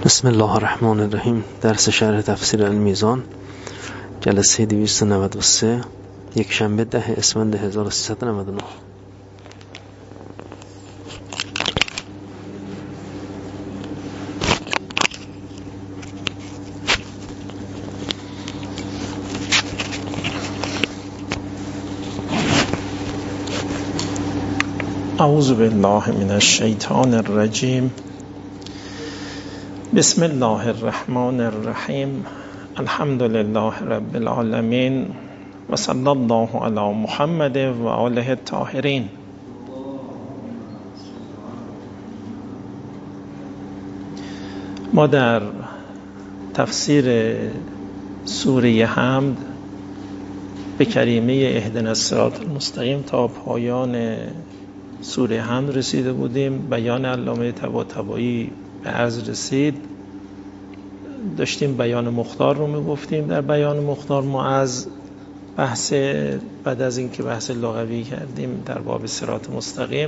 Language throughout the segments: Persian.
بسم الله الرحمن الرحیم. درس شرح تفسیر المیزان، جلسه 293، یک شنبه 10 اسفند 1399. اعوذ بالله من الشیطان الرجیم. بسم الله الرحمن الرحیم. الحمد لله رب العالمین و صلی الله علی محمد و آله الطاهرین. ما در تفسیر سوره حمد به کریمه اهدنا الصراط المستقیم تا پایان سوره حمد رسیده بودیم. بیان علامه طباطبایی به عرض رسید. داشتیم بیان مختار رو میگفتیم. در بیان مختار ما از بحث بعد از اینکه بحث لغوی کردیم در باب صراط مستقیم،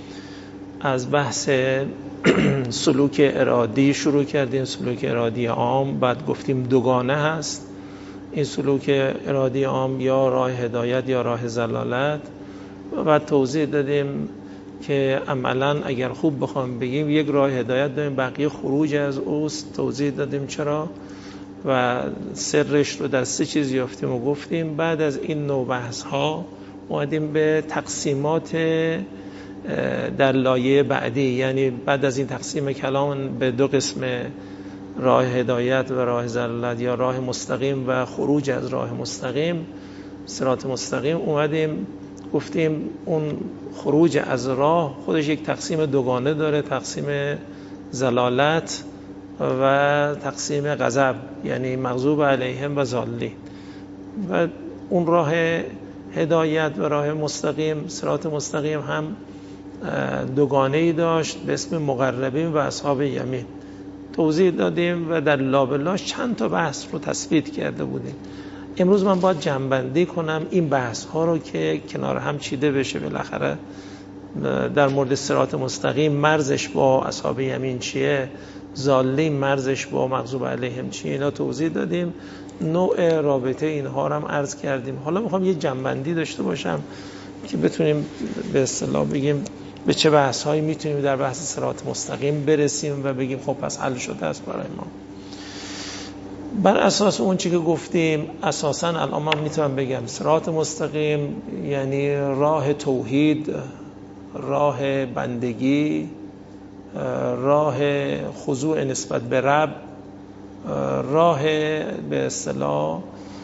از بحث سلوک ارادی شروع کردیم، سلوک ارادی عام. بعد گفتیم دوگانه هست این سلوک ارادی عام، یا راه هدایت یا راه ضلالت. و بعد توضیح دادیم که عملاً اگر خوب بخوام بگیم یک راه هدایت داریم، بقیه خروج از اوست. توضیح دادیم چرا و سرش رو در 3 چیز یافتیم و گفتیم. بعد از این نوع بحث ها اومدیم به تقسیمات در لایه بعدی، یعنی بعد از این تقسیم کلام به 2 قسم، راه هدایت و راه ضلالت یا راه مستقیم و خروج از راه مستقیم، صراط مستقیم. اومدیم گفتیم اون خروج از راه خودش یک تقسیم دوگانه داره، تقسیم ضلالت و تقسیم غضب، یعنی مغضوب علیهم و ضالین. و اون راه هدایت و راه مستقیم، صراط مستقیم، هم دوگانه‌ای داشت به اسم مقربین و اصحاب یمین. توضیح دادیم و در لابلاش چند تا بحث رو تثبیت کرده بودیم. امروز من باید جمع‌بندی کنم این بحث ها رو که کنار هم چیده بشه. بالاخره در مورد صراط مستقیم مرزش با اصحاب یمین چیه، ضالین مرزش با مغضوب علیهم چیه، اینا توضیح دادیم. نوع رابطه اینها رو هم عرض کردیم. حالا میخوام یه جمع‌بندی داشته باشم که بتونیم به اصطلاح بگیم به چه بحث هایی میتونیم در بحث صراط مستقیم برسیم و بگیم خب پس حل شده است برای ما. بر اساس اون چی که گفتیم، اساساً الان من میتونم بگم صراط مستقیم یعنی راه توحید، راه بندگی، راه خضوع نسبت به رب، راه به اصطلاح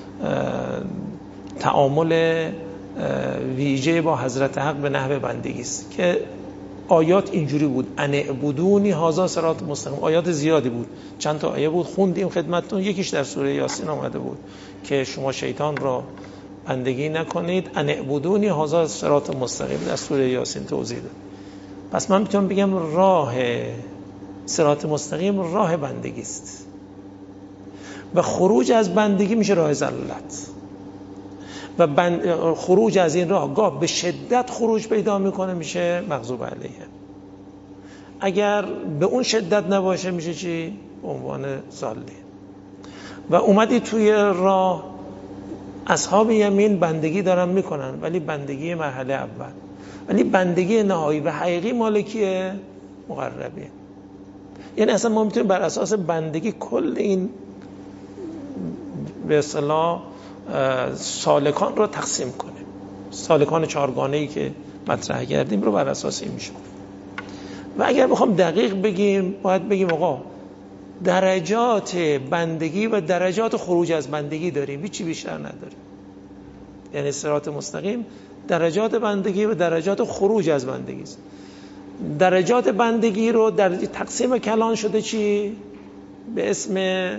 تعامل ویژه با حضرت حق به نحو بندگی است که آیات اینجوری بود: ان اعبدونی هذا صراط مستقیم. آیات زیادی بود، چند تا آیه بود خوندیم خدمتتون. یکیش در سوره یاسین آمده بود که شما شیطان را بندگی نکنید، ان اعبدونی هذا صراط مستقیم، در سوره یاسین توضیح داد. پس من میتونم بگم راه صراط مستقیم راه بندگی است و خروج از بندگی میشه راه ضلالت. و خروج از این راه گاه به شدت خروج پیدا میکنه، میشه مغضوب علیه. اگر به اون شدت نباشه میشه چی؟ به عنوان ضالین. و اومدی توی راه، اصحاب یمین بندگی دارن میکنن ولی بندگی مرحله اول، ولی بندگی نهایی و حقیقی مالکیه مقربین. یعنی اصلا ما میتونیم بر اساس بندگی کل این به اصطلاح سالکان رو تقسیم کنیم. سالکان 4گانه‌ای که مطرح کردیم رو بر اساس این میشه. و اگر بخوام دقیق بگیم باید بگیم آقا درجات بندگی و درجات خروج از بندگی داریم، هیچی بیشتر نداریم. یعنی صراط مستقیم درجات بندگی و درجات خروج از بندگی است. درجات بندگی رو در تقسیم کلان شده چی؟ به اسم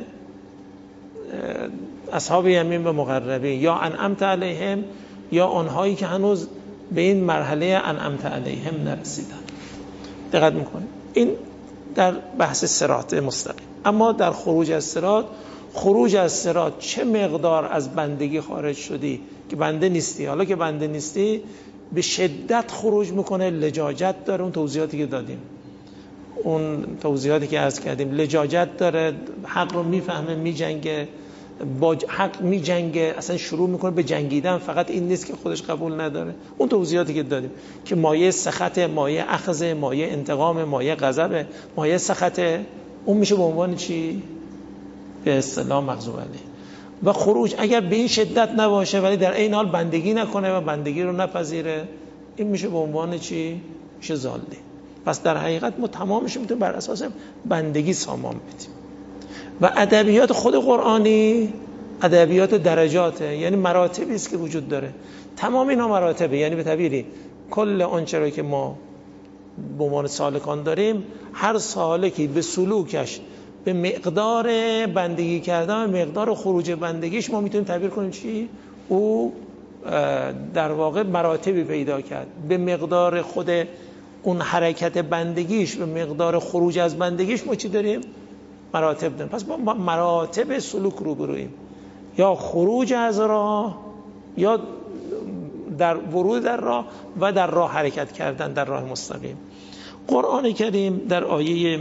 اصحاب یمین و مقربین، یا انعمت علیهم، یا آنهایی که هنوز به این مرحله انعمت علیهم نرسیدن. دقت میکنید این در بحث صراط مستقیم. اما در خروج از صراط، خروج از صراط چه مقدار از بندگی خارج شدی که بنده نیستی، حالا که بنده نیستی به شدت خروج میکنه، لجاجت داره، اون توضیحاتی که دادیم. اون توضیحاتی که عرض کردیم، لجاجت داره، حق رو میفهمه، میجنگه، با حق میجنگه، اصلا شروع میکنه به جنگیدن. فقط این نیست که خودش قبول نداره، اون توضیحاتی که دادیم که مایه سخط، مایه اخذ، مایه انتقام، مایه غضب، مایه سخط، اون میشه به عنوان چی؟ به اصطلاح مغضوب علیه. و خروج اگر به این شدت نباشه ولی در این حال بندگی نکنه و بندگی رو نپذیره، این میشه به عنوان چی؟ میشه ضالی. پس در حقیقت ما تمامش میتونیم بر اساس بندگی سامان بدیم. و ادبیات خود قرآنی ادبیات درجاته، یعنی مراتبی است که وجود داره. تمام اینا مراتبه، یعنی به تعبیری کل آنچه را که ما به عنوان سالکان داریم، هر سالکی به سلوکش به مقدار بندگی کردن، مقدار خروج بندگیش ما میتونیم تعبیر کنیم چی؟ او در واقع مراتبی پیدا کرد. به مقدار خود اون حرکت بندگیش، به مقدار خروج از بندگیش ما چی داریم؟ مراتب داریم. پس با مراتب سلوک روبرویم، یا خروج از راه، یا در ورود در راه و در راه حرکت کردن در راه مستقیم. قرآن کریم در آیه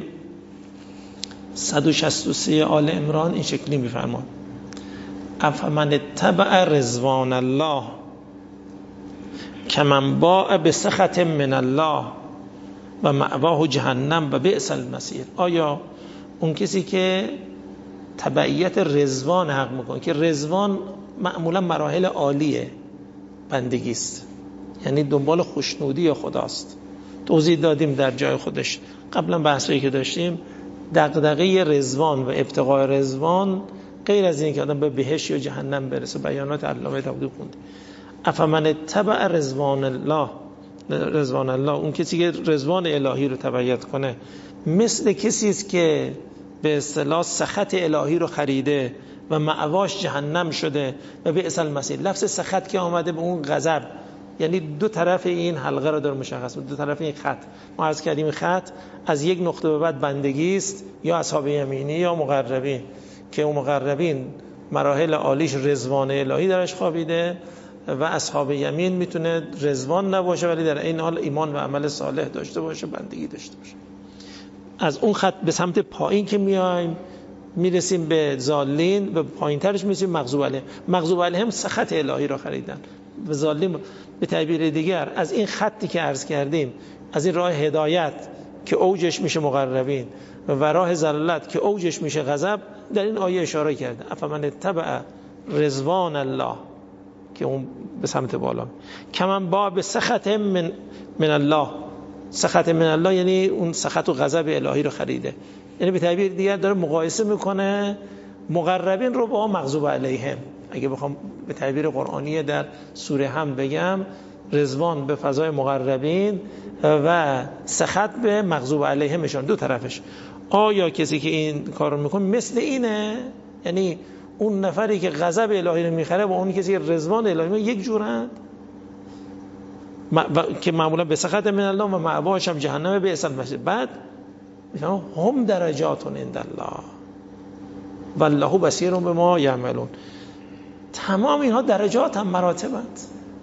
163 آل عمران این شکلی میفرماد: افمن اتبع رضوان الله کمن باء بسخط من الله و مأواه جهنم و بئس المصیر. آیا اون کسی که تبعیت رضوان حق میکنه، که رضوان معمولا مراحل عالیه بندگی است، یعنی دنبال خوشنودی یا خداست. توضیح دادیم در جای خودش قبلا بحثایی که داشتیم. دغدغه رضوان و ابتغاء رضوان غیر از این که آدم به بهشت یا جهنم برسه، بیانات علامه طباطبایی خوند. افمن اتبع رضوان الله، اون کسی که رضوان الهی رو تبعیت کنه، مثل کسی است که به اصطلاح سخط الهی رو خریده و مأواش جهنم شده و بئس المصیر. لفظ سخط که آمده به اون غضب، یعنی دو طرف این حلقه رو داره مشخص، دو طرف این خط. ما عرض کردیم خط از یک نقطه به بعد بندگی است، یا اصحاب یمینی یا مقربین، که اون مقربین مراحل عالیش رضوان الهی درش خوابیده و اصحاب یمین میتونه رضوان نباشه ولی در این حال ایمان و عمل صالح داشته باشه، بندگی داشته باشه. از اون خط به سمت پایین که میایم میرسیم به ضالین، و پایین ترش میرسیم مغضوب علیهم. مغضوب علیهم سخط الهی را خریدن. و ضالین به تعبیر دیگر از این خطی که عرض کردیم، از این راه هدایت که اوجش میشه مقربین و راه ضلالت که اوجش میشه غضب، در این آیه اشاره کرده: افمن اتبع رضوان الله، که اون به سمت بالا، کمن باء بسخط من الله. سخط من الله یعنی اون سخط و غضب الهی رو خریده، یعنی به تعبیر دیگر داره مقایسه میکنه مقربین رو با مغضوب علیهم. اگه بخوام به تعبیر قرآنی در سوره هم بگم، رضوان به فضای مقربین و سخط به مغضوب علیهمشان، دو طرفش. آیا کسی که این کار رو میکنه مثل اینه؟ یعنی اون نفری که غضب الهی رو میخره با اون کسی که رضوان الهی رو یک جورند، که معمولا به سخط من الله و مأواش هم جهنم بئس المصیر. بعد میفهمم هم درجات عند الله والله بصیر بما یعملون. تمام اینها درجات هم مراتبند،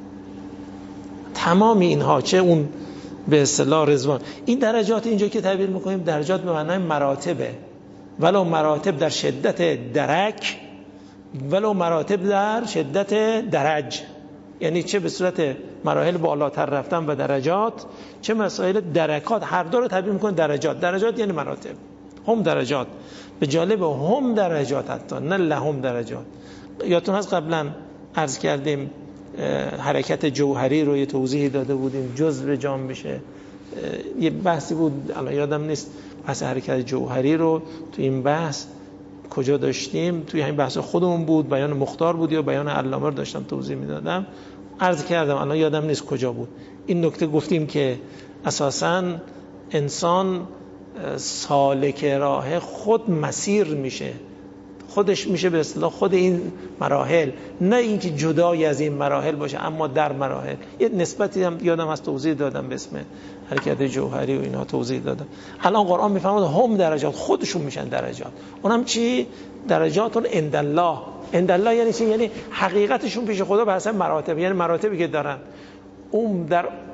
تمام اینها، چه اون به اصطلاح رضوان، این درجات اینجا که تعبیر میکنیم درجات به معنای مراتبه، ولو مراتب در شدت درک، ولو مراتب در شدت درج، یعنی چه به صورت مراحل بالاتر رفتن و درجات، چه مسائل درکات، هر دو رو تعبیر میکنه درجات. درجات یعنی مراتب، هم درجات. به جالب هم درجات، حتی نه لهم درجات. یادتون هست قبلا عرض کردیم حرکت جوهری رو یه توضیحی داده بودیم، جزء جام بشه، یه بحثی بود الان یادم نیست، بحث حرکت جوهری رو تو این بحث کجا داشتیم، توی همین بحث خودمون بود، بیان مختار بود یا بیان علامه رو داشتم توضیح میدادم، عرض کردم الان یادم نیست کجا بود. این نکته گفتیم که اساساً انسان سالک راه خود مسیر میشه، خودش میشه به اصطلاح خود این مراحل، نه اینکه جدای از این مراحل باشه اما در مراحل. یه نسبتی هم یادم از توضیح دادم به اسم حرکت جوهری و اینها توضیح دادم. الان قرآن میفرماد هم درجات، خودشون میشن درجات. اونم چی؟ درجاتون عند الله. عند الله یعنی چی؟ یعنی حقیقتشون پیش خدا به حسب مراتب، یعنی مراتبی که دارن اون در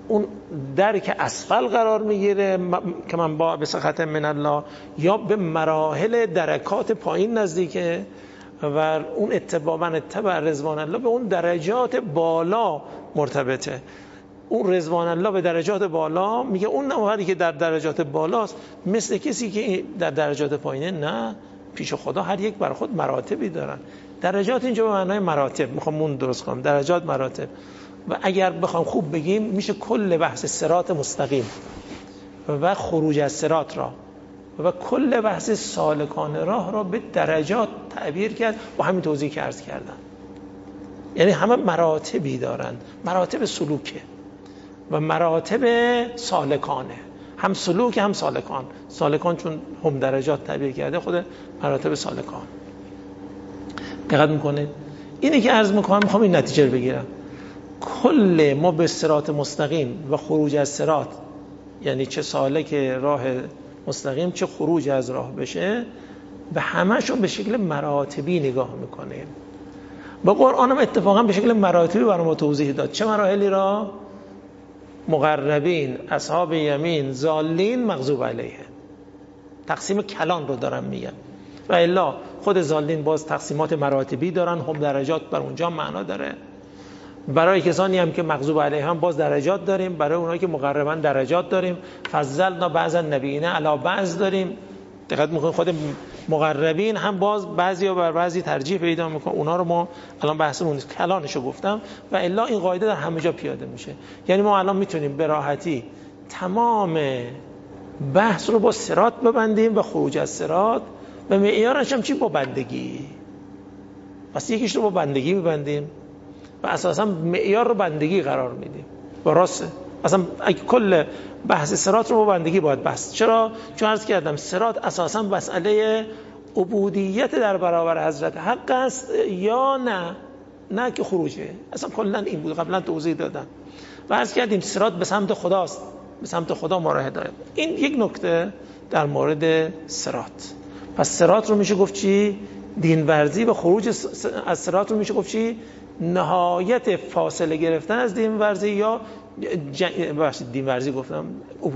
اون درک اسفل قرار میگیره که من با بسخط من الله، یا به مراحل درکات پایین نزدیکه و اون اتباع رضوان الله به اون درجات بالا مرتبطه. اون رضوان الله به درجات بالا میگه اون نوعی که در درجات بالاست مثل کسی که در درجات پایینه نه، پیش خدا هر یک بر خود مراتبی دارن. درجات اینجا به معنای مراتب، میخوام اون درست کنم، درجات مراتب. و اگر بخوام خوب بگیم میشه کل بحث صراط مستقیم و خروج از صراط را و کل بحث سالکان راه را به درجات تعبیر کرد و همین توضیح که عرض کردم. یعنی همه مراتبی دارن، مراتب سلوکه و مراتب سالکانه، هم سلوک هم سالکان. سالکان چون هم درجات تعبیر کرده، خود مراتب سالکان. دقت میکنه اینی که عرض میکنم، میخوام این نتیجه رو بگیرم. کل ما به صراط مستقیم و خروج از صراط، یعنی چه سالک راه مستقیم چه خروج از راه بشه، به همه‌شون به شکل مراتبی نگاه میکنیم. با قرآن هم اتفاقا به شکل مراتبی برای ما توضیح داد. چه مراحلی را؟ مقربین، اصحاب یمین، ضالین، مغضوب علیهم. تقسیم کلان رو دارم میگم. و الا خود ضالین باز تقسیمات مراتبی دارن، هم درجات بر اونجا معنا داره. برای کسانی هم که مغضوب علیهم باز درجات داریم، برای اونایی که مقربن درجات داریم. فضلنا بعض النبیین علی بعض داریم. دقت میکنید خود مقربین هم باز بعضیا بر بعضی ترجیح پیدا میکنه. اونا رو ما الان بحثمون کلانشو گفتم. و الا این قاعده در همه جا پیاده میشه. یعنی ما الان میتونیم به راحتی تمام بحث رو با صراط ببندیم و خروج از صراط و معیارش هم چی؟ با بندگی. پس یکیش رو با بندگی ببندیم و اساسا معیار رو بندگی قرار میدیم. و راسته اصلا کل بحث صراط رو با بندگی باید بحث. چرا؟ چون عرض کردم صراط اساسا مسئله عبودیت در برابر حضرت حق است یا نه که خروجه. اصلا کلا این بود، قبلا توضیح دادم و عرض کردیم صراط به سمت خداست، به سمت خدا ما راه هدایت. این یک نکته در مورد صراط. پس صراط رو میشه گفت چی؟ دین ورزی. و خروج از صراط رو میشه گفت چی؟ نهایت فاصله گرفتن از دین ورزی، یا دین ورزی گفتم،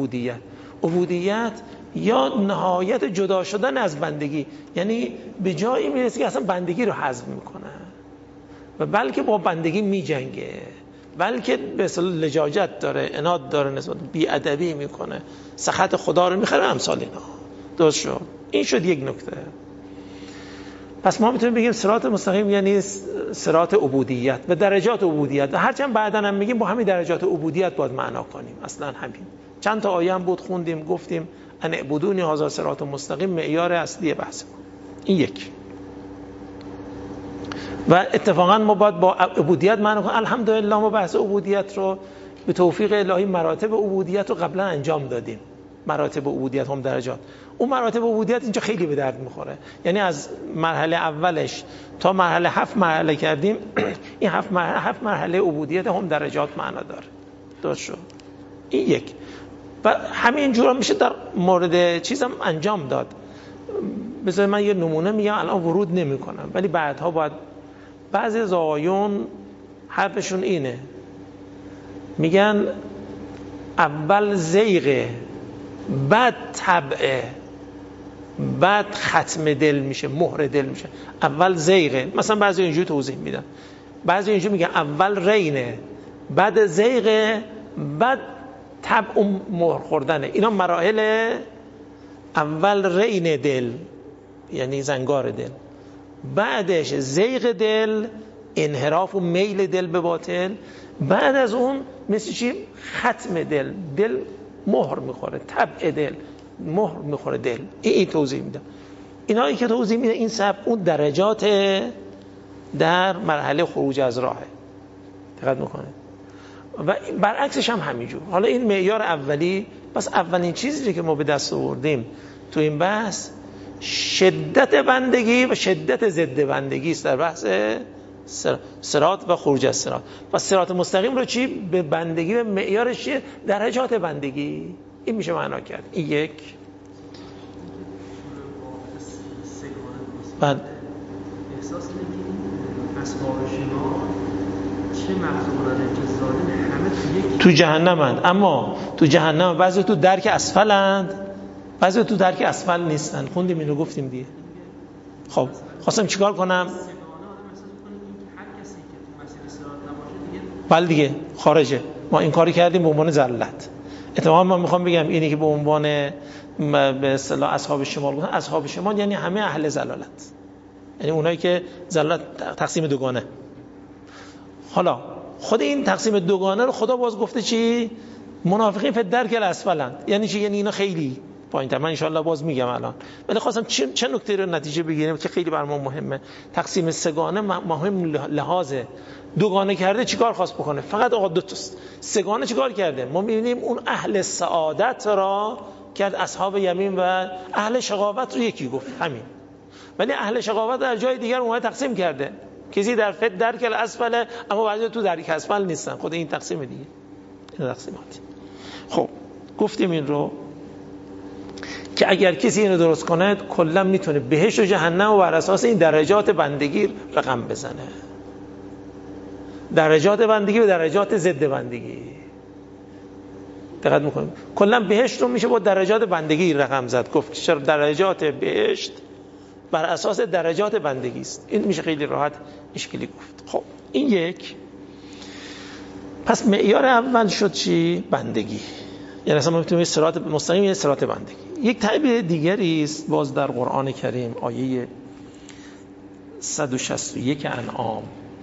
عبودیت یا نهایت جدا شدن از بندگی. یعنی به جایی میرسه که اصلا بندگی رو حذف میکنه و بلکه با بندگی میجنگه، بلکه به اصطلاح لجاجت داره، عناد داره، نسبت بی‌ادبی میکنه، سخط خدا رو میخره، امثال اینا. درست شد؟ این شد یک نکته. پس ما میتونیم بگیم صراط مستقیم یعنی صراط عبودیت و درجات عبودیت. و هرچند بعداً هم میگیم با همین درجات عبودیت باید معنا کنیم. اصلا همین چند تا آیه هم بود خوندیم، گفتیم ان اعبدونی هذا صراط مستقیم معیار اصلی بحث. این یک. و اتفاقا ما باید با عبودیت معنا کنیم. الحمدلله ما بحث عبودیت رو به توفیق الهی مراتب عبودیت رو قبلا انجام دادیم. مراتب عبودیت هم درجات. اون مراتب عبودیت اینجا خیلی به درد میخوره. یعنی از مرحله اولش تا مرحله 7 مرحله کردیم. این 7 مرحله عبودیت هم درجات معنا داره. درست شد؟ این یک. و همین جور میشه در مورد چیزم انجام داد. بذار من یه نمونه میگم، الان ورود نمیکنم ولی بعدها باید. بعضی زایون حرفشون اینه، میگن اول زیغه، بعد طبعه، بعد ختم دل میشه، مهر دل میشه. اول زیغه، مثلا بعضی اینجوری توضیح میدن، بعضی اینجوری میگن اول رینه، بعد زیغه، بعد طبع مهر خوردنه. اینا مراحل. اول رین دل یعنی زنگار دل، بعدش زیغ دل، انحراف و میل دل به باطل، بعد از اون مثل چی؟ ختم دل، دل مهر میخوره، طبع دل مهر میخوره دل. این توضیح میدم. اینایی که توضیح میده این سب اون درجات در مرحله خروج از راهه. دقت میکنه. و برعکسش هم همینجور. حالا این معیار اولی. پس اولین چیزی که ما به دست آوردیم تو این بحث شدت بندگی و شدت ضد بندگی است در بحث صراط و خروج از صراط. پس صراط مستقیم رو چی؟ به بندگی و معیارش چیه؟ درجات بندگی. این میشه معنا کرد. این یک. بعد احساس می‌کنید اسباب شما چه مخزونانه که ظالم همه تو جهنمند، اما تو جهنم بعضی تو درک اسفلند، بعضی تو درک اسفل نیستن. خوندیم اینو، گفتیم دیگه. خب خواستم چیکار کنم؟ بله دیگه خارجه. ما این کاری کردیم به عنوان ذلت. اتفاقا من میخوام بگم اینی که به عنوان به اصطلاح اصحاب شمال گفتن، اصحاب شمال یعنی همه اهل ضلالت، یعنی اونایی که ضلالت تقسیم دوگانه. حالا خود این تقسیم دوگانه رو خدا باز گفته چی؟ منافقین فی الدرک الاسفلند. یعنی چی؟ یعنی اینا خیلی پایین‌تر. من ان شاءالله باز میگم الان، ولی خواستم چه نکته رو نتیجه بگیریم که خیلی بر ما مهمه. تقسیم سگانه مهم لحاظه. دوگانه کرده چیکار خواست بکنه؟ فقط آقا دو تاست. سگانه چیکار کرده؟ ما میبینیم اون اهل سعادت را کرد اصحاب یمین و اهل شقاوت رو یکی گفت، همین. ولی اهل شقاوت در جای دیگر اونها تقسیم کرده. کسی در فت درک الاسفل، اما بعضی تو درک اسفل نیستن. خود این تقسیم دیگه، این تقسیمات. خب گفتیم این رو که اگر کسی اینو درست کنه کلا میتونه بهشت و جهنم و بر اساس این درجات بندگی رقم بزنه. درجات بندگی و درجات ضد بندگی. دقت میکنیم کلا بهشت رو میشه با درجات بندگی رقم زد. گفت چرا درجات بهشت بر اساس درجات بندگی است. این میشه خیلی راحت اشکالی گفت. خب این یک. پس معیار اول شد چی؟ بندگی. یعنی اصلا ما میتونیم صراط مستقیم یعنی صراط بندگی. یک تعبیر دیگری است باز در قرآن کریم، آیه 161 انعام،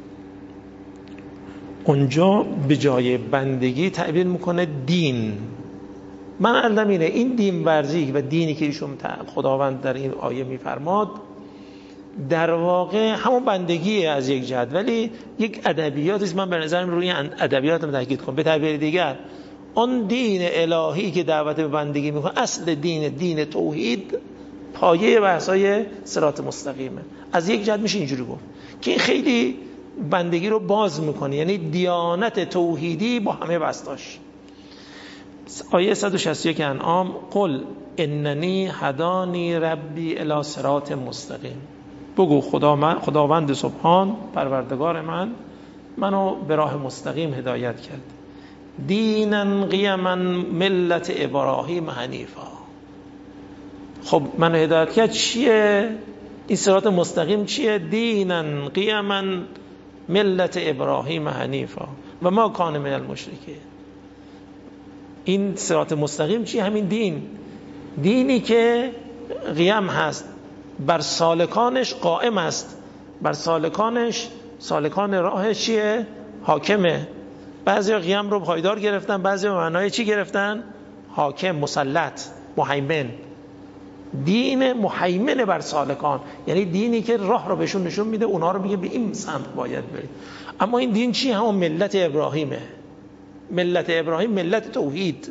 اونجا به جای بندگی تعبیر میکنه دین. من علم اینه این دین ورزی و دینی که ایشون خداوند در این آیه میفرماد در واقع همون بندگیه از یک جهت، ولی یک ادبیاتی است. من به نظرم روی ادبیات رو تاکید کنم. به تعبیر دیگر آن دین الهی که دعوت به بندگی میکنه، اصل دین توحید، پایه بحثای صراط مستقیمه. از یک جهت میشه اینجوری گفت که این خیلی بندگی رو باز میکنه، یعنی دیانت توحیدی با همه بستاش. آیه 161 انعام، قل اننی هدانی ربی الی صراط مستقیم. بگو خداوند سبحان پروردگار منو به راه مستقیم هدایت کرد. دینا قیما ملت ابراهیم حنیفا. خب منو هدایت کرد چیه؟ این صراط مستقیم چیه؟ دینا قیما ملت ابراهیم حنیفا و ما کان من المشرکین. این صراط مستقیم چیه؟ همین دینی که قیام هست، بر سالکانش قائم است، بر سالکان راهش چیه؟ حاکمه. بعضی قیام رو پایدار گرفتن، بعضی معنای چی گرفتن؟ حاکم، مسلط، مهیمن. دین مهیمن بر سالکان، یعنی دینی که راه رو بهشون نشون میده، اونا رو میگه به این سمت باید برید. اما این دین چی؟ همون ملت ابراهیمه. ملت ابراهیم ملت توحید،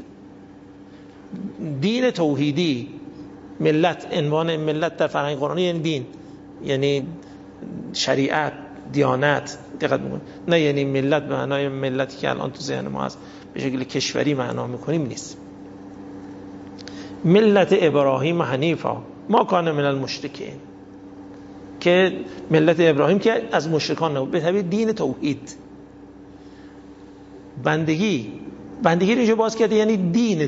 دین توحیدی. ملت عنوان ملت در فرهنگ قرآنی یعنی دین، یعنی شریعت، دیانت. دقت می‌کنید نه یعنی ملت به معنای ملتی که الان تو ذهن ما هست به شکل کشوری معنا می‌کنیم نیست. ملت ابراهیم حنیفا ما کان من المشرکین، که ملت ابراهیم که از مشرکان نبود، به طبع دین توحید. بندگی رو اینجا باز کرده، یعنی دین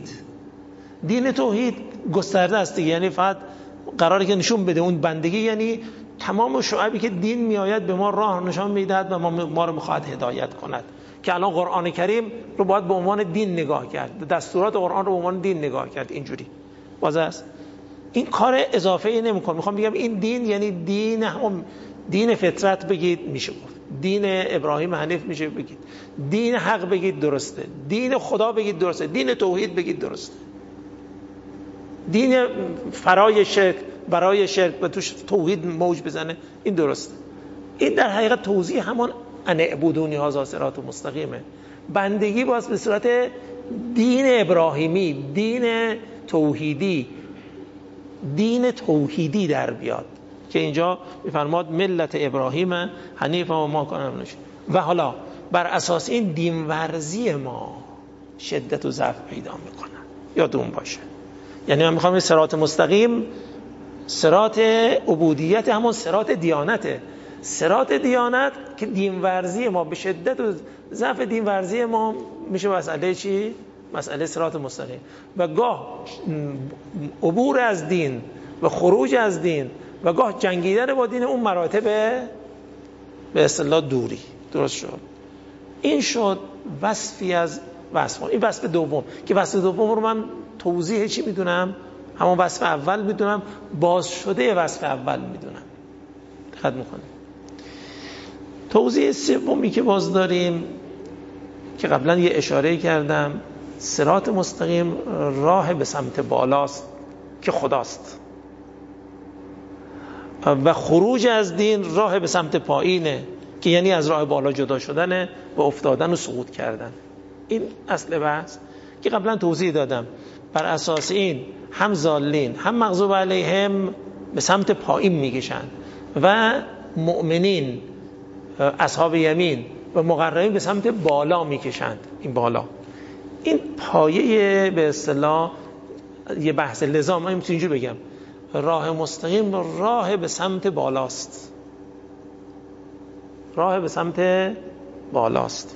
توحید گسترده است دیگه. یعنی فقط قراره که نشون بده اون بندگی، یعنی تمام شعبی که دین میآید به ما راه نشان میدهد و ما رو میخواهد هدایت کند، که الان قرآن کریم رو باید به عنوان دین نگاه کرد، دستورات قرآن رو به عنوان دین نگاه کرد. اینجوری واضح است. این کار اضافه ای نمی‌کنه. میخوام بگم این دین یعنی دین فطرت بگید میشه گفت، دین ابراهیم حنیف میشه بگید، دین حق بگید درسته، دین خدا بگید درسته، دین توحید بگید درسته، دین برای شرک و توش توحید موج بزنه این درسته. این در حقیقت توضیح همون ان اعبدونی هذا صراط مستقیمه. بندگی باز به صورت دین ابراهیمی، دین توحیدی در بیاد که اینجا میفرماد ملت ابراهیم حنیف و ما کان من المشرکین. و حالا بر اساس این دین ورزی ما شدت و ضعف پیدا میکنه. یادتون باشه، یعنی من میخوام صراط مستقیم، صراط عبودیت، همون صراط دیانته. صراط دیانت که دین ورزی ما به شدت و ضعف دین ورزی ما میشه مسئله چی؟ مسئله صراط مستقیم. و گاه عبور از دین و خروج از دین و گاه جنگیدن با دین، اون مراتب به اصطلاح دوری. درست شد؟ این شد وصفی از وصف. این وصف دوم که وصف دوم رو من توضیح چی میدونم؟ همون وصف اول میدونم، باز شده وصف اول میدونم. دقت میکنیم. توضیح سومی که باز داریم که قبلا یه اشاره کردم، صراط مستقیم راه به سمت بالاست که خداست و خروج از دین راه به سمت پایینه که یعنی از راه بالا جدا شدنه و افتادن و سقوط کردن. این اصل بحث که قبلا توضیح دادم. بر اساس این هم ضالین هم مغضوب علیهم به سمت پایین میکشن و مؤمنین اصحاب یمین و مقربین به سمت بالا میکشند. این بالا، این پایه به اصطلاح یه بحث. لذا من اینجوری بگم راه مستقیم راه به سمت بالاست، راه به سمت بالاست.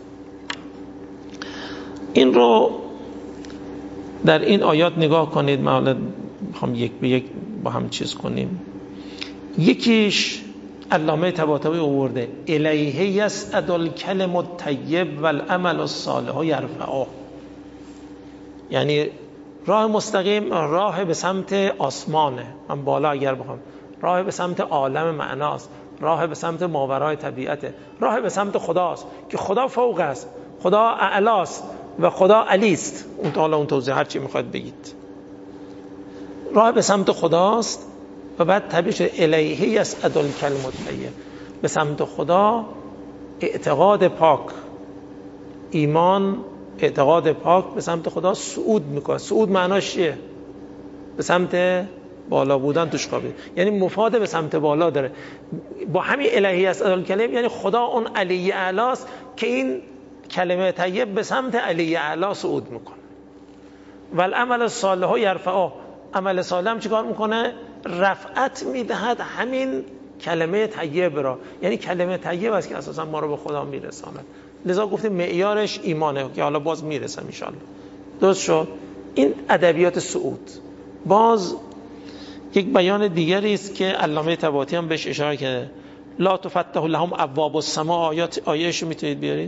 این رو در این آیات نگاه کنید. من حالا میخوام یک به یک با هم چیز کنیم. یکیش علامه طباطبایی آورده الیه یصعد الکلم الطیب والعمل الصالح یرفعه، یعنی راه مستقیم راه به سمت آسمانه. من بالا اگر بخوام، راه به سمت عالم معناست، راه به سمت ماورای طبیعته، راه به سمت خداست که خدا فوق است، خدا اعلاست و خدا علیست. اون حالا اون توضیح هر چی میخواد بگید. راه به سمت خداست و بعد تعبیر شده الیه یصعد الکلم الطیب، به سمت خدا. اعتقاد پاک، ایمان، اعتقاد پاک به سمت خدا صعود میکنه. صعود معناش چیه؟ به سمت بالا بودن توش قابل، یعنی مفاد به سمت بالا داره. با همین الیه یصعد الکلم یعنی خدا اون علی اعلاست که این کلمه طیب به سمت علی اعلا صعود میکنه. والعمل الصالح یرفعه، عمل صالح هم چیکار میکنه؟ رفعت میدهد همین کلمه طیب را. یعنی کلمه طیب است که اساسا ما رو به خدا میرساند. لذا گفتیم معیارش ایمانه که حالا باز میرسم ان شاء الله. درست شد؟ این ادبیات صعود. باز یک بیان دیگری است که علامه طباطبایی هم بهش اشاره کرده، لا تفتح لهم ابواب السماء. آیه‌اش میتونید بیارید؟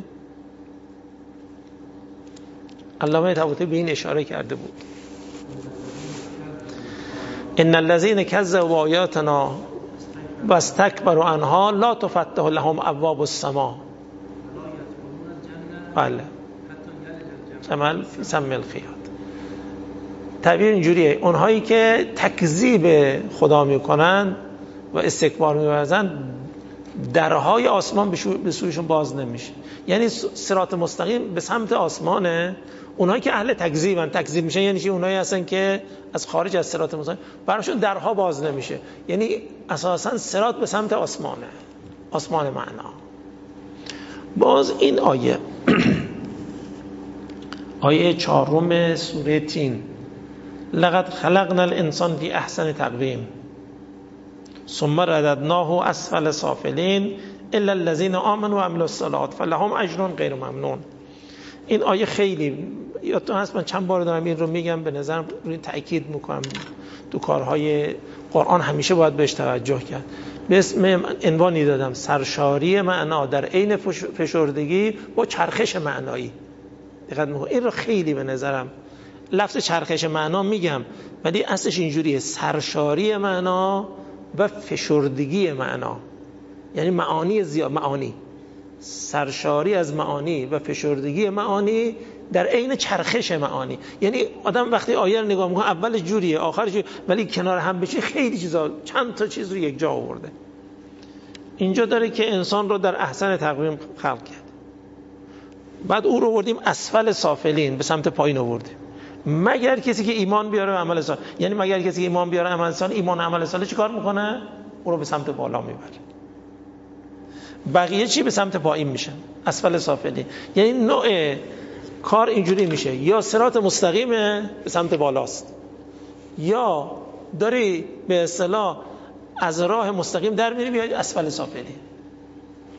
علامه طباطبایی به این اشاره کرده بود ان الذين كذبوا بآیاتنا واستكبروا عنها لا تفتح لهم ابواب السماء. بله، جمل فی سم الخیاط. تعبیر اینجوریه، اونهایی که تکذیب خدا میکنن و استکبار میورزن درهای آسمان به سویشون باز نمیشه. یعنی صراط مستقیم به سمت آسمانه. اونهایی که اهل تکذیبن، تکذیب میشن یعنی چی؟ اونهایی هستن که از خارج از صراط مستقیم براشون درها باز نمیشه. یعنی اساسا صراط به سمت آسمانه، آسمان معنا. باز این آیه آیه 4 سوره تین، لقد خلقنا الانسان فی احسن تقویم ثم رددناه اسفل سافلین الا الذين آمنوا وعملوا الصالحات فلهم اجر غیر ممنون. این آیه خیلی یادتون هست، من چند بار دارم این رو میگم، به نظرم روی تأکید میکنم. تو کارهای قرآن همیشه باید بهش توجه کرد. به اسم عنوانی دادم سرشاری معنا در عین فشردگی با چرخش معنایی. دقت میکنید این رو خیلی به نظرم، لفظ چرخش معنا میگم ولی اصلش اینجوریه، سرشاری معنا و فشردگی معنا، یعنی معانی زیاد، معانی سرشاری از معانی و فشردگی معانی در عین چرخش معانی. یعنی آدم وقتی آیه رو نگاه میکنه اول جوریه آخرش جوریه، ولی کنار هم بشه خیلی چیزا، چند تا چیز رو یک جا آورده. اینجا داره که انسان رو در احسن تقویم خلق کرد، بعد او رو آوردیم اسفل سافلین، به سمت پایین آوردیم. مگر کسی که ایمان بیاره و عمل صالح، یعنی مگر کسی که ایمان بیاره عمل صالح، ایمان و عمل صالح چیکار میکنه؟ او رو به سمت بالا میبره. بقیه چی؟ به سمت پایین میشن، اسفل سافلین. یعنی نوع کار اینجوری میشه، یا صراط مستقیمه به سمت بالاست، یا داری به اصطلاح از راه مستقیم در میری بیای اسفل سافلین.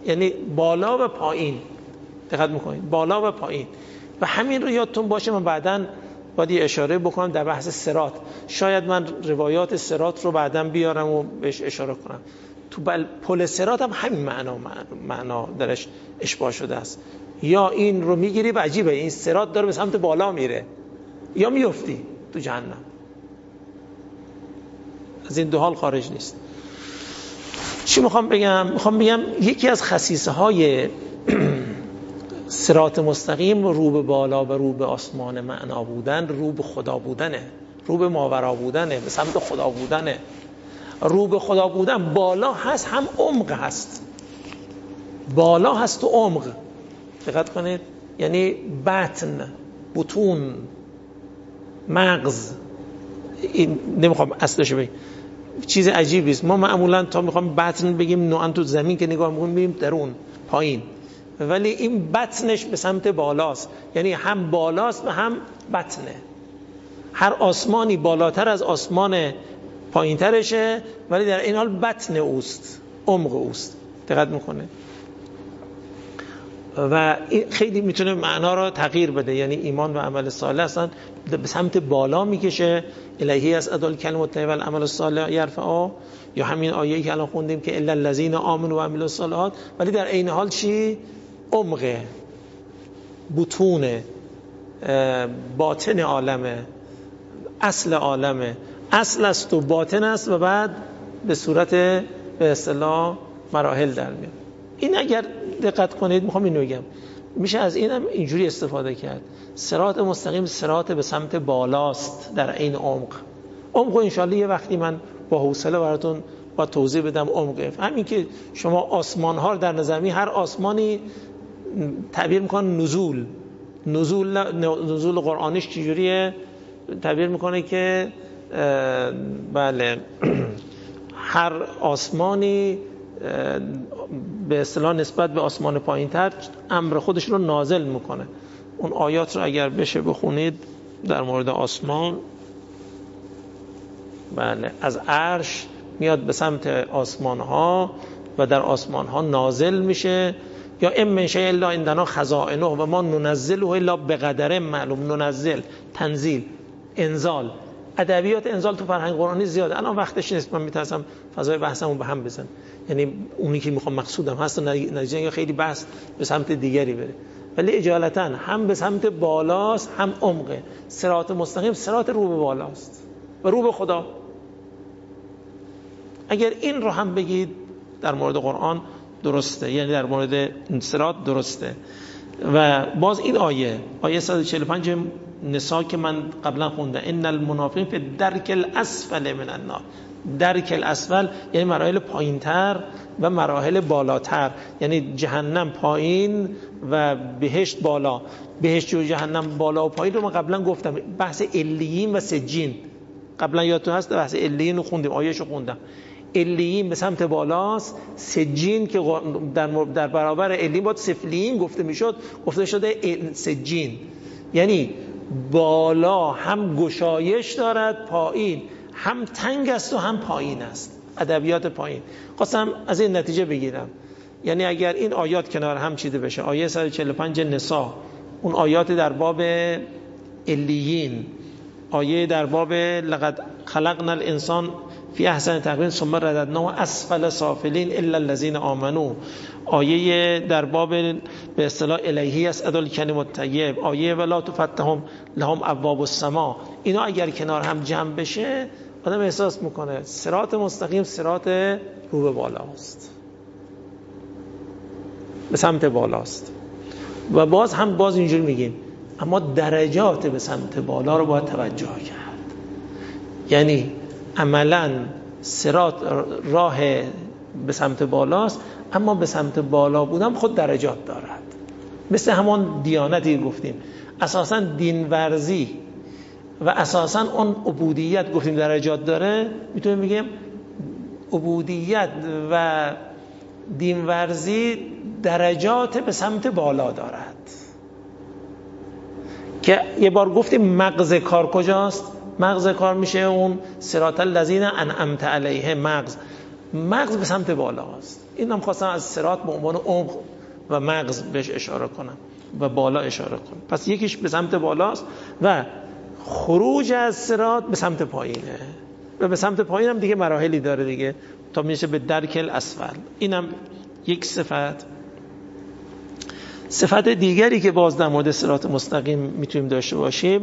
یعنی بالا و پایین. دقت میکنید، بالا و پایین. و همین رو یادتون باشه. من بعداً باید یه اشاره بکنم در بحث صراط. شاید من روایات صراط رو بعداً بیارم و بهش اشاره کنم. تو پل صراط هم همین معنا درش اشباع شده است. یا این رو میگیری و عجیبه، این صراط داره به سمت بالا میره، یا میفتی تو جهنم. از این دو حال خارج نیست. چی میخوام بگم؟ میخوام بگم یکی از خصیصه های صراط مستقیم رو به بالا و رو به آسمان معنا بودن، رو به خدا بودنه، رو به ماورا بودنه، به سمت خدا بودنه. رو به خدا بودن بالا هست، هم عمق هست. بالا هست و عمق. دقت کنید، یعنی بطن، بطون، مغز. این نمیخوام اصلش بگم، چیز عجیبی است. ما معمولا تا میخوام بطن بگیم نوعا تو زمین که نگاه میکنیم میبینیم درون، پایین، ولی این بطنش به سمت بالاست. یعنی هم بالاست و هم بطنه. هر آسمانی بالاتر از آسمان پایین ترشه، ولی در این حال بطن اوست، عمق اوست. دقت میکنه و این خیلی میتونه معنا رو تغییر بده. یعنی ایمان و عمل صالح اصلا به سمت بالا میکشه. الهی اسعد الکلم الطیب والعمل الصالح یرفعه، یا همین آیه‌ای که الان خوندیم که الا الذین آمنوا و عملوا الصالحات. ولی در عین حال چی؟ عمق، بطون، باطن عالمه، اصل عالمه. اصل است و باطن است و بعد به صورت به اصطلاح مراحل در میاد. این اگر دقت کنید، میخوام اینو بگم، میشه از اینم اینجوری استفاده کرد. صراط مستقیم صراط به سمت بالاست در این عمق. عمق و انشالله یه وقتی من با حوصله براتون با توضیح بدم عمق. همین که شما آسمان ها در نظمی، هر آسمانی تعبیر میکنن نزول قرآنیش چجوریه؟ تعبیر میکنه که بله هر آسمانی به اصطلاح نسبت به آسمان پایین‌تر امر خودش رو نازل میکنه. اون آیات رو اگر بشه بخونید در مورد آسمان، بله، از عرش میاد به سمت آسمان ها و در آسمان ها نازل میشه. یا ام من شیء الا عندنا خزائنه و ما ننزله الا بقدر معلوم. ننزل، تنزیل، انزال. ادبیات انزال تو فرهنگ قرآنی زیاده. الان وقتش نیست، من میترسم فضای بحثمو به هم بزن. یعنی اونی که میخوام مقصودم هست نتیجه خیلی بحث به سمت دیگری بره. ولی اجالتا هم به سمت بالاست هم عمقه. صراط مستقیم صراط رو به بالاست و رو به خدا. اگر این رو هم بگید در مورد قرآن درسته، یعنی در مورد صراط درسته. و باز این آیه 145 نساء که من قبلا خوندم، ان المنافقین فی الدرک الاسفل من النار. درک الاسفل یعنی مراحل پایینتر و مراحل بالاتر. یعنی جهنم پایین و بهشت بالا. بهشت و جهنم بالا و پایین رو من قبلا گفتم. بحث علیین و سجین قبلا یادتون هست، بحث علیین رو خوندیم، آیه‌شو خوندم. علیین به سمت بالاست، سجین که در برابر علیین باید سفلیین گفته میشد، گفته شده سجین. یعنی بالا هم گشایش دارد، پایین هم تنگ است و هم پایین است. ادبیات پایین. خواستم از این نتیجه بگیرم. یعنی اگر این آیات کنار هم چیده بشه، آیه 145 نساء، اون آیات در باب علیین، آیه در باب لقد خلقنا الانسان فی احسن تقویم ثم رددناه اسفل سافلین الا الذین آمنوا، آیه در باب به اصطلاح الهی اسعد الکلم الطیب، آیه ولا تفتح لهم ابواب السما، اینا اگر کنار هم جمع بشه آدم احساس میکنه صراط مستقیم صراط رو به بالاست، به سمت بالاست. و باز اینجوری میگیم اما درجات به سمت بالا رو باید توجه کرد. یعنی عملا صراط راه به سمت بالاست، اما به سمت بالا بودن خود درجات دارد. مثل همان دیانتی گفتیم، اساساً دین ورزی و اساساً اون عبودیت گفتیم درجات داره. میتونیم بگیم عبودیت و دین ورزی درجات به سمت بالا دارد. که یه بار گفتیم مغز کار کجاست؟ مغز کار میشه اون صراط الذین انعمت علیهم. مغز مغز به سمت بالاست. این هم خواستم از صراط به عنوان عمق و مغز بهش اشاره کنم و بالا اشاره کنم. پس یکیش به سمت بالاست و خروج از صراط به سمت پایینه و به سمت پایین هم دیگه مراحلی داره دیگه تا میشه به درک الاسفل. اینم یک صفت. صفت دیگری که باز در مورد صراط مستقیم میتونیم داشته باشیم،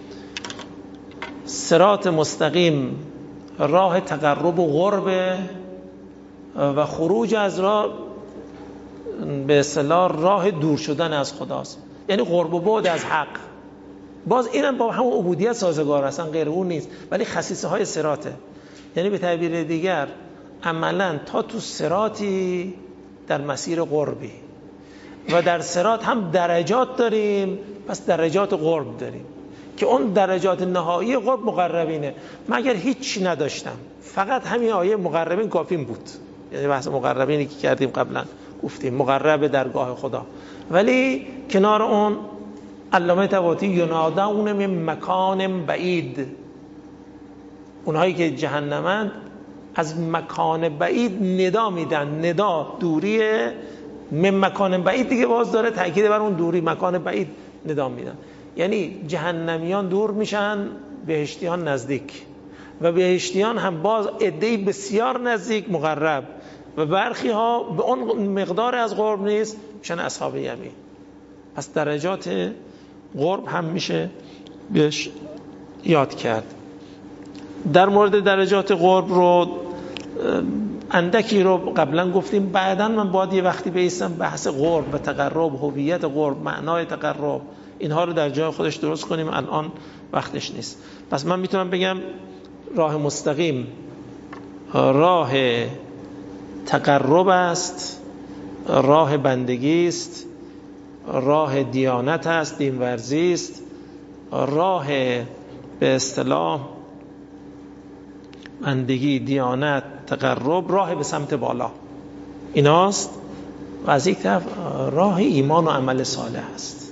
صراط مستقیم راه تقرب و قرب و خروج از راه به اصطلاح راه دور شدن از خداست، یعنی قرب و بعد از حق. باز اینم با همون عبودیت سازگار هستن، غیر اون نیست، ولی خصیصه های صراطه. یعنی به تعبیر دیگر عملا تا تو صراطی در مسیر قربی و در صراط هم درجات داریم، پس درجات قرب داریم که اون درجات نهایی قرب مقربینه. من اگر هیچی نداشتم فقط همین آیه مقربین کافیم بود، یعنی بحث مقربینی که کردیم قبلا گفتیم مقرب درگاه خدا، ولی کنار اون علامه طباطی ینادون من مکان بعید، اونهایی که جهنمند از مکان بعید ندا میدن. ندا دوریه، من مکان بعید دیگه باز داره تاکید بر اون دوری، مکان بعید ندا میدن، یعنی جهنمیان دور میشن، بهشتیان نزدیک، و بهشتیان هم باز عده‌ای بسیار نزدیک مقرب و برخی ها به اون مقدار از قرب نیست میشن اصحاب یمین. پس درجات قرب هم میشه بهش یاد کرد. در مورد درجات قرب رو اندکی رو قبلا گفتیم، بعداً من باید یه وقتی بیستم بحث قرب و تقرب، هویت قرب، معنای تقرب، اینها رو در جای خودش درست کنیم، الان وقتش نیست. پس من میتونم بگم راه مستقیم راه تقرب است، راه بندگی است، راه دیانت است، دینورزی است، راه به اصطلاح بندگی، دیانت، تقرب، راه به سمت بالا ایناست. و از یک طرف راه ایمان و عمل صالح است.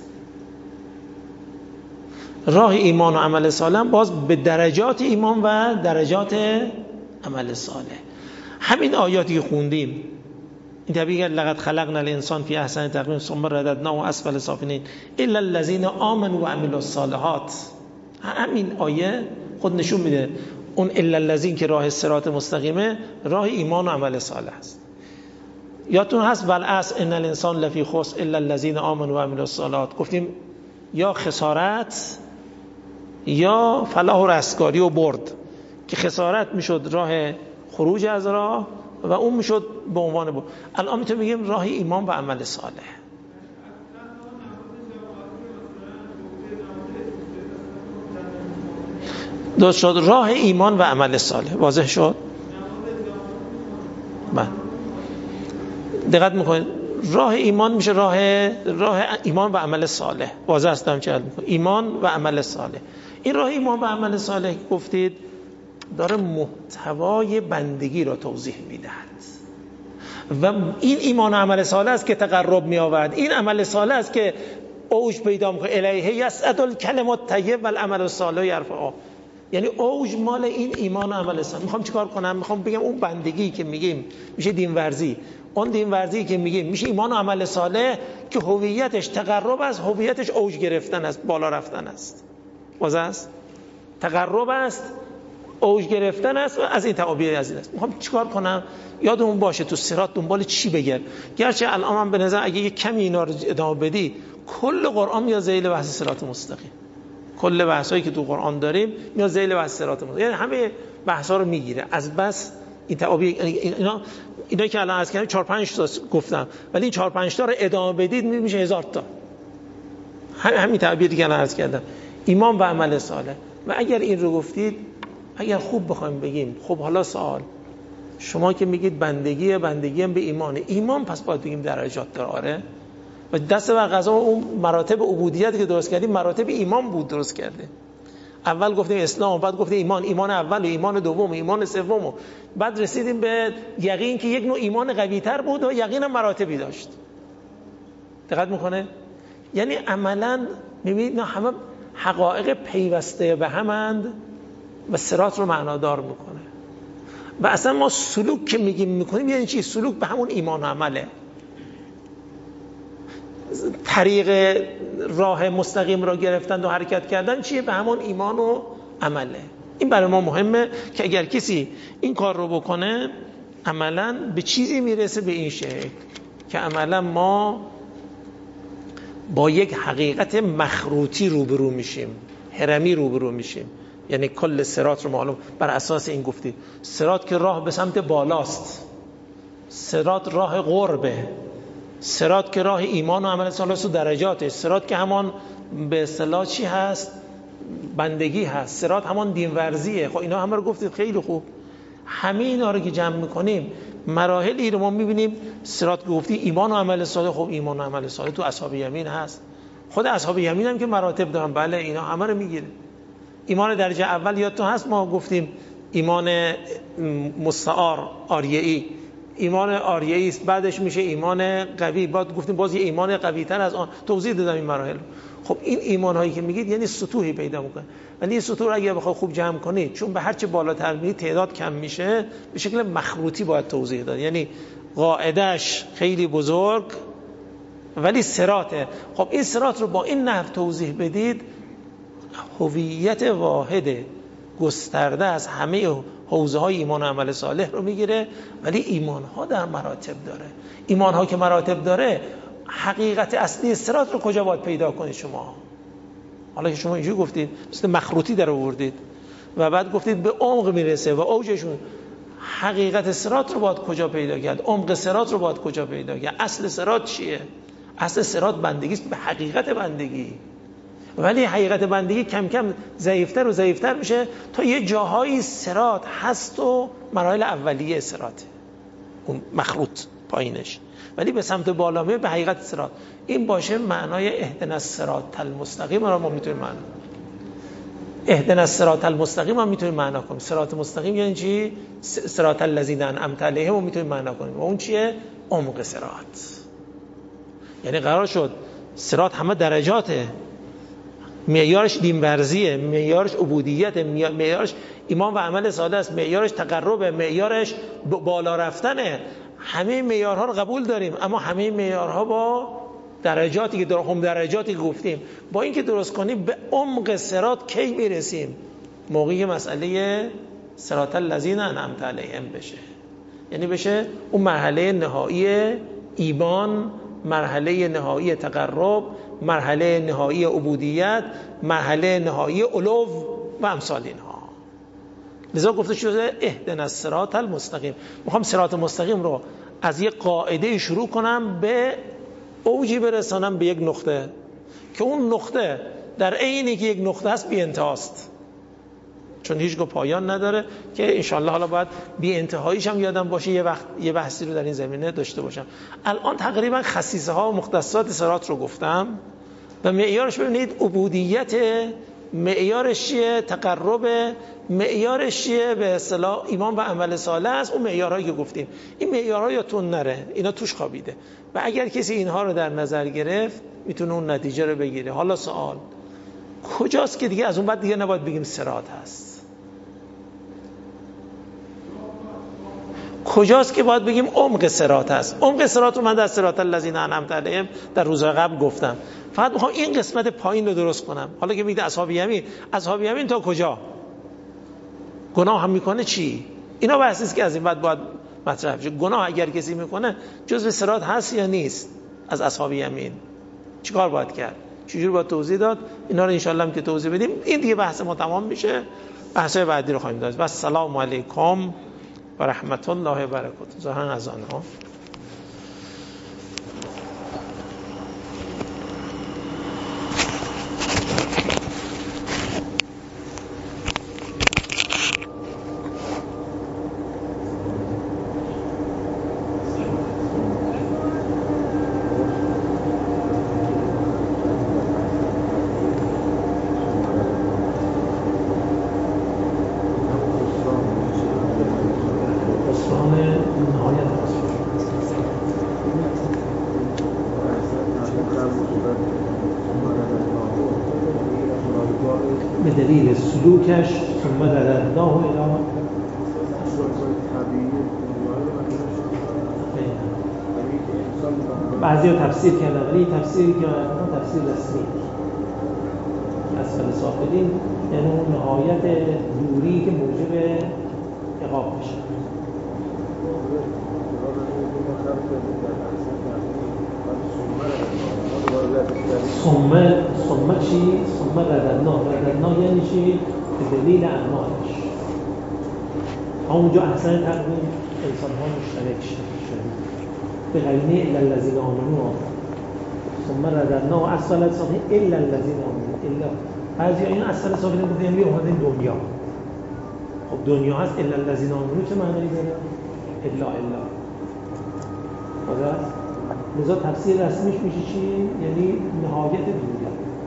راه ایمان و عمل صالح باز به درجات ایمان و درجات عمل صالح. همین آیاتی که خوندیم، این طبیعی لقد خلقنا الانسان فی احسن تقویم ثم رددناه اسفل سافلین الا الذين آمنوا و عملوا الصالحات، همین آیه خود نشون میده اون الا الذین که راه صراط مستقیمه راه ایمان و عمل صالح است. یادتون هست والعصر ان الانسان لفی خسر الا الذین آمنوا و عملوا الصالحات، گفتیم یا خسارت یا فلاح و رستگاری و برد، که خسارت میشد راه خروج از راه و اون میشد به عنوان برد. الان میتونیم بگیم راه ایمان و عمل صالح. درست شد، راه ایمان و عمل صالح واضح شد. بله دقت میکنید، راه ایمان میشه راه ایمان و عمل صالح، واضح هستم چه میکنید، ایمان و عمل صالح. این راه ایمان و عمل صالح گفتید داره محتوای بندگی را توضیح میدهد و این ایمان و عمل صالح است که تقرب می آورد، این عمل صالح است که اوج پیدا میکنه. الیه یصعد الکلم الطیب والعمل الصالح یرفعه، یعنی اوج مال این ایمان و عمل صالح. میخوام چیکار کنم؟ میخوام بگم اون بندگی که میگیم میشه دین ورزی، اون دین ورزی که میگیم میشه ایمان و عمل صالح که هویتش تقرب است، هویتش اوج گرفتن است، بالا رفتن است. واضح است؟ تقرب است، اوج گرفتن است و از این تعابیر از این است. میخوام چیکار کنم؟ یادمون باشه تو صراط دنبال چی بگیر. گرچه الان من به نظر اگه یک کمی اینا رو ادامه بدی کل قرآن میاد ذیل بحث صراط مستقیم، کل بحثایی که تو قرآن داریم میاد ذیل بحث صراط مستقیم، یعنی همه بحثا رو میگیره از بس این تعابیر. اینا که الان از کردم 4 5 تا گفتم، ولی این 4 5 تا رو ادامه بدید میشه 1000 تا. همین تعبیری که الان عرض کردم، ایمان و عمل صالح. و اگر این رو گفتید، اگر خوب بخوایم بگیم، خب حالا سوال، شما که میگید بندگی هم به ایمان پس باید بگیم درجات داره. آره، و دست بر قضا اون مراتب عبودیت که درست کردیم مراتب ایمان بود درست کرده. اول گفتیم اسلام، بعد گفتیم ایمان اول و ایمان دوم و ایمان سوم، و بعد رسیدیم به یقین که یک نوع ایمان قوی تر بود و یقین هم مراتبی داشت. دقت میکنه؟ یعنی عملا میبینید همه حقایق پیوسته به همند و صراط رو معنادار میکنه. و اصلا ما سلوک که میگیم میکنیم یعنی چی؟ سلوک به همون ایمان و عمله. طریق راه مستقیم را گرفتن و حرکت کردن چیه؟ به همون ایمان و عمله. این برای ما مهمه که اگر کسی این کار رو بکنه عملاً به چیزی میرسه به این شکل که عملاً ما با یک حقیقت مخروطی روبرو میشیم، هرمی روبرو میشیم. یعنی کل صراط رو معلوم بر اساس این گفتی صراط که راه به سمت بالاست، صراط راه قربه، صراط که راه ایمان و عمل صالح و درجاته، صراط که همان به اصطلاح چی هست؟ بندگی هست، صراط همان دینورزیه. خب اینا همه رو گفتید خیلی خوب. همه اینا رو که جمع میکنیم مراحلی رو ما میبینیم. صراط گفتی ایمان و عمل صالح، خب ایمان و عمل صالح تو اصحاب یمین هست. خود اصحاب یمین هم که مراتب دارن، بله اینا همه رو میگیره. ایمان درجه اول یادتون هست ما گفتیم ایمان مستعار آریه‌ای، ایمان آریه‌ای است، بعدش میشه ایمان قوی، بعد گفتیم باز یه ایمان قوی تر از آن، توضیح دادم این مراحل. خب این ایمان هایی که میگید یعنی سطوحی پیدا میکنه، ولی این سطوح رو اگه بخواد خوب جمع کنید، چون به هر چه بالاتر میرید تعداد کم میشه، به شکل مخروطی باید توضیح داد. یعنی قاعدهش خیلی بزرگ ولی صراطه. خب این صراط رو با این نحو توضیح بدید، هویت واحد گسترده از همه حوزه های ایمان و عمل صالح رو میگیره. ولی ایمان ها در مراتب داره. ایمان ها که مراتب داره، حقیقت اصلی صراط رو کجا باید پیدا کنید شما؟ حالا که شما اینجوری گفتید مثل مخروطی در آوردید و بعد گفتید به عمق میرسه و اوجشون، حقیقت صراط رو باید کجا پیدا کرد؟ عمق صراط رو باید کجا پیدا کرد؟ اصل صراط چیه؟ اصل صراط بندگی است به حقیقت بندگی. ولی حقیقت بندگی کم کم ضعیفتر و ضعیفتر میشه تا یه جاهایی صراط هست و مراحل اولیه صراطه، اون مخروط پایینش، ولی به سمت بالا میره به حقیقت صراط. این باشه معنای اهدنا الصراط المستقیم رو ما میتونیم معنا کنیم. اهدنا الصراط المستقیم هم میتونیم معنا کنیم. صراط مستقیم یعنی چی؟ صراط الذین انعمت علیهم رو میتونیم معنا کنیم. و اون چیه؟ عمق صراط. یعنی قرار شد صراط همه درجاته، معیارش دینورزیه، معیارش عبودیت، معیارش ایمان و عمل صالح است، معیارش تقربه، معیارش بالا رفتنه. همه معیارها رو قبول داریم، اما همه معیارها با درجاتی که داره، هم درجاتی که گفتیم، با اینکه درست کنیم به عمق صراط کی میرسیم؟ موقعی که مسئله صراط الذین انعمت علیهم بشه، یعنی بشه اون مرحله نهایی ایمان، مرحله نهایی تقرب، مرحله نهایی عبودیت، مرحله نهایی علو و امثال اینها. لذا گفته شده اهدنا الصراط المستقیم. میخوام صراط مستقیم رو از یک قاعده شروع کنم به اوجی برسانم به یک نقطه که اون نقطه در عینی که یک نقطه است بی انتهاست، چون هیچگاه پایان نداره، که انشالله حالا باید بی انتهاییش هم یادم باشه یه وقت یه بحثی رو در این زمینه داشته باشم. الان تقریبا خصیصه ها و مختصات صراط رو گفتم و معیارش ببینید عبودیت، معیارش چیه؟ تقرب، معیارش چیه؟ به اصطلاح ایمان و عمل صالح است. اون معیارهایی که گفتیم، این معیارها یادتون نره، اینا توش خوابیده و اگر کسی اینها رو در نظر گرفت میتونه اون نتیجه رو بگیره. حالا سوال کجاست که دیگه از اون بعد دیگه نباید بگیم صراط هست؟ کجاست که باید بگیم عمق صراط هست؟ عمق صراط رو من در صراط الذین انعمت علیهم در روزهای قبل گفتم، فقط میخوام این قسمت پایین رو درست کنم. حالا که میگه اصحاب یمین، اصحاب یمین تا کجا؟ گناه هم میکنه چی؟ اینا بحثی است که از این بعد باید مطرح بشه. گناه اگر کسی میکنه جزء صراط هست یا نیست؟ از اصحاب یمین چیکار باید کرد؟ چجوری باید توضیح داد؟ اینا رو انشالله هم که توضیح بدیم این دیگه بحث ما تمام میشه. بحث‌های بعدی رو خواهیم داشت. و السلام علیکم و رحمت الله و برکاته. ظاهرا از آنها به دلیل سلوکش ثم رددناه الی بعضی تفسیر کردن، ولی تفسیری که من تفسیر رسمی اسفل سافلین یعنی اون نهایت دوری که موجب عقاب میشه. ثم چی؟ ثم رددنا یعنی چی؟ به دلیل اعمالش همونجا احسن تقویم انسان ها مشترک شد به قرینه الا الذین آمنوا ثم رددنا و اسفل سافلین الا الذین آمنوا الا بعضی این اسفل سافلین گفتن یعنی اومده دنیا. خب دنیا هست الا الذین آمنوا چه معنی داره؟ الا خلاص لذا تفسیر رسمیش میشه چی؟ یعنی نهایت دوری.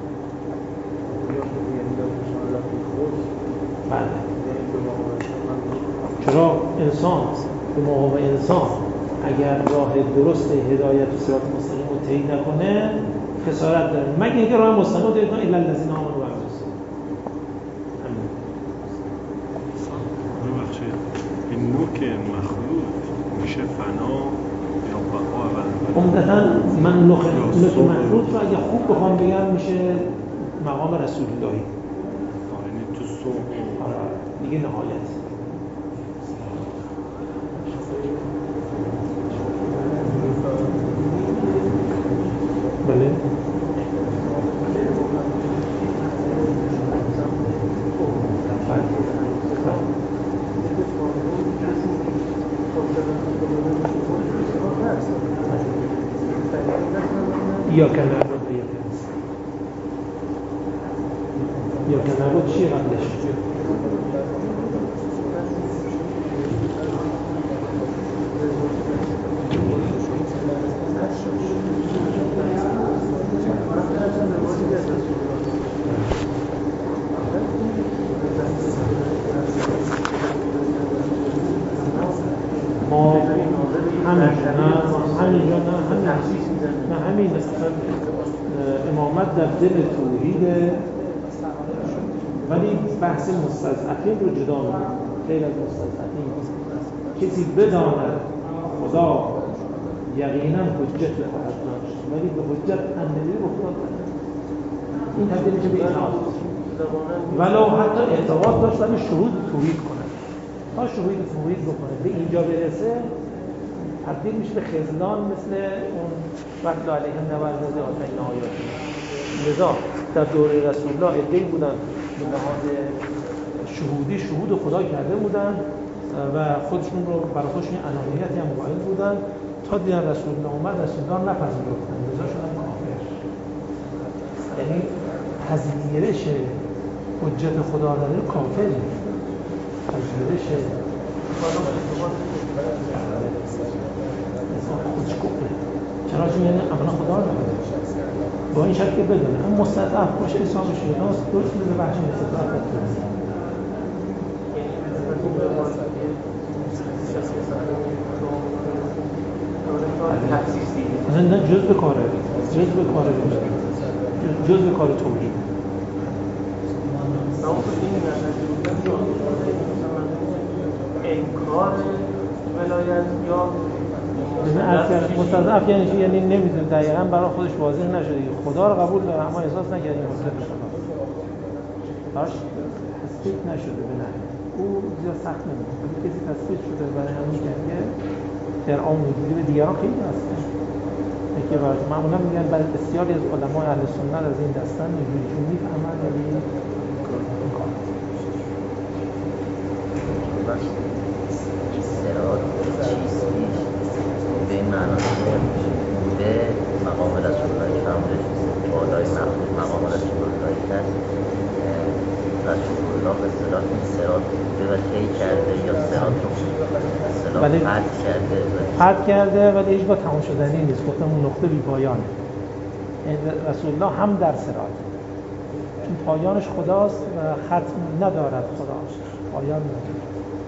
بله چرا انسان به موقع انسان اگر راه درست هدایت و صراط مستقیم رو طی نکنه خسارت داره، مگه اینکه راه مستقیم رو طی کنه الا الذین آمنوا و عملوا الصالحات. این نوع مخلوق میشه فنا یا بقا؟ عمدتاً من نوع مخلوق رو اگه خوب بخوام بگم میشه مقام رسول اللهی. یعنی تو صبح دیگه نهایت. بله یا که نبود چیه قبلش؟ ما همین امامت در دل توحید، ولی بحث مستضعفین رو جدا می‌کنه. غیر از مستضعفین کسی بداند خدا یقینا حجت خواهد داشت ولی به حجت عملی رخ ندهد، این تبدیل میشه به اطاعت. ولو حتی اعتقاد داشت ولی شهود توحید کنه، تا شهود توحید بکنه به اینجا برسه تبدیل میشه به خذلان، مثل اون وقت علیهم نبرد آتین آیات. لذا در دوره رسول الله عده‌ای بودن به لحاظ شهودی شهود خدا کرده بودن و خودشون رو برای خودشون انانیتی هم قائل بودن، تا دیدن رسول الله اومد رسول الله نپذیرفتن، لذا شدن کافر. یعنی پذیرش حجت خدا داره کافری، پذیرش خودش کفره. چرا؟ چون یعنی عملا خدا رو نمیده با این شکل بدونه هم مستضعف باشه حساب شده است، درست میده بحث مستضعف است. نه جزء کاره، جزء کار توحید. انکار ولایت یا مستضعف یعنی نمیدونه دقیقاً برای خودش واضح نشده خدا رو قبول داره اما احساس نکرده حضرت خدا داشت تصدیق نشده به نه او زیاد سخت نمیده، ولی کسی تصدیق شده برای همین که در عام وجودی به دیگران خیلی هستن که معمولا میگن برای بسیاری از علمای اهل سنت از این دستن اینجوری چون میفهمن ولی این کار استراد چیزی به این معنا به مقام رسول الله که فرمودش بالای مقام رسول الله که رسول الله به اصطلاح این صراط به طی کرده یا صراط رو اصطلاح فتح کرده ولی هیچ با تمام شدنی نیست. گفتم اون نقطه بی پایانه. رسول الله هم در صراط چون پایانش خداست و ختم ندارد، خداش پایان ندارد.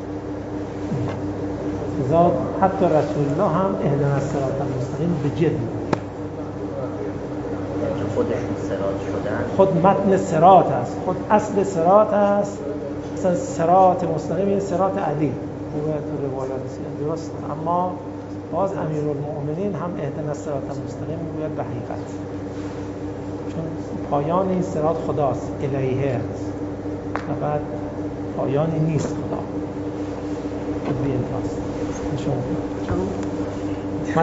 لذا حتی رسول الله هم اهدنا الصراط المستقیم به جد خودشون صراط شدن، خود متن صراط است، خود اصل صراط است. مثلا صراط مستقیم این صراط علی خوبه تو روایات درست، اما باز امیرالمؤمنین هم اهدنا الصراط المستقیم میگوید به حقیقت، چون پایان این صراط خداست، الیه هست و بعد پایانی نیست خدا، به انتهاست.